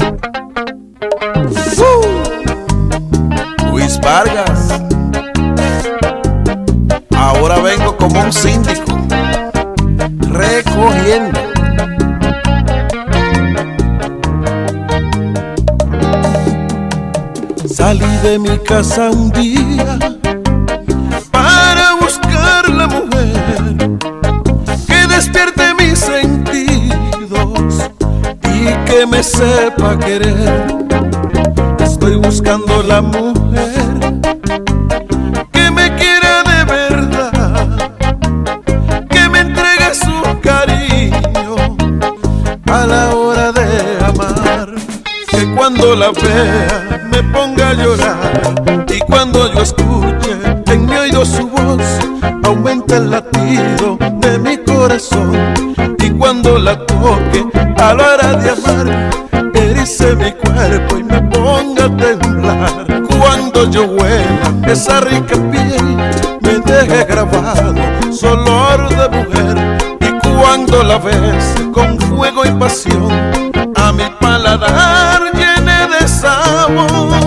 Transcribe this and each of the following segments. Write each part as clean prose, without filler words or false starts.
Luis Vargas. Ahora vengo como un síndico, recogiendo. Salí de mi casa un día para buscar la mujer que despierte mis sentidos y que me sepa querer. Estoy buscando la mujer que me quiera de verdad, que me entregue su cariño a la hora de amar, que cuando la vea me ponga a llorar y cuando yo escuche en mi oído su voz aumenta el latido de mi corazón, y cuando la toque a la hora de amar erice mi cuerpo y me ponga a temblar. Cuando yo huela esa rica piel me deje grabado su olor de mujer, y cuando la bese con fuego y pasión a mi paladar llene de sabor.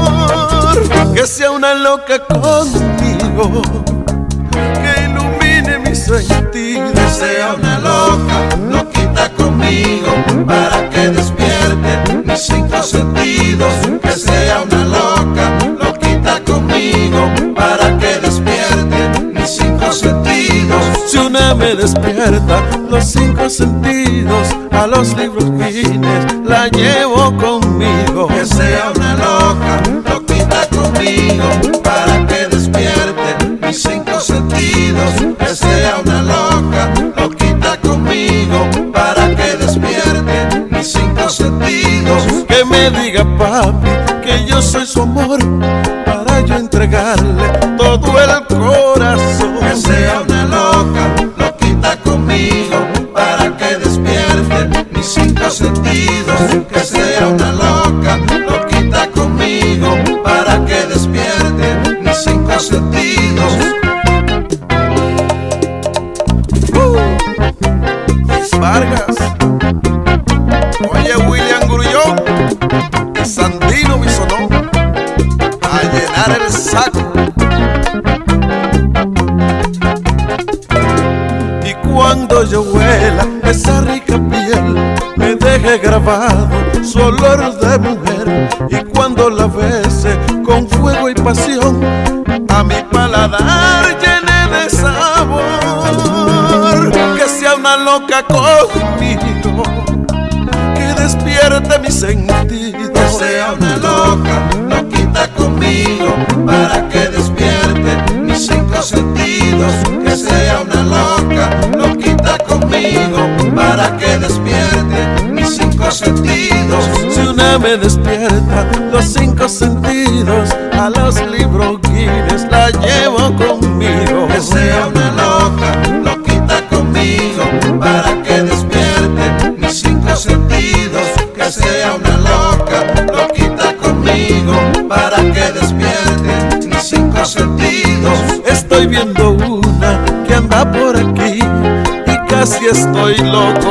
Que sea una loca conmigo, que ilumine mis sentidos. Que sea una loca, loquita conmigo, para que despierte mis cinco sentidos. Que sea una loca, loquita conmigo, para que despierte mis cinco sentidos. Si una me despierta los cinco sentidos, a los libros Guinness la llevo conmigo. Que sea una loca, loquita conmigo, para que despierte mis cinco sentidos. Que sea una loca, loquita conmigo, para que despierte mis cinco sentidos. Que me diga papi que yo soy su amor, para yo entregarle todo el corazón. Que sea una loca, loquita conmigo, para que despierte mis cinco sentidos. Que sea una loca, loquita conmigo, para que despierte mis cinco sentidos. Luis Vargas. Oye, William Grullón y Sandino Bisonó, a llenar el saco. Y cuando yo huela esa rica piel me deje grabado su olor de mujer, y cuando la bese con fuego y pasión a mi paladar llene de sabor. Que sea una loca conmigo, que despierte mis sentidos. Que sea una loca, loquita conmigo, para que despierte mis cinco sentidos. Que sea una loca, loquita conmigo, para que despierte mis cinco sentidos. Si una me despierta los cinco sentidos, a los libros Guinness la llevo conmigo. Que sea una loca, loquita conmigo, para que despierte mis cinco sentidos. Que sea una loca, loquita conmigo, para que despierte mis cinco sentidos. Estoy viendo una que anda por aquí y casi estoy loco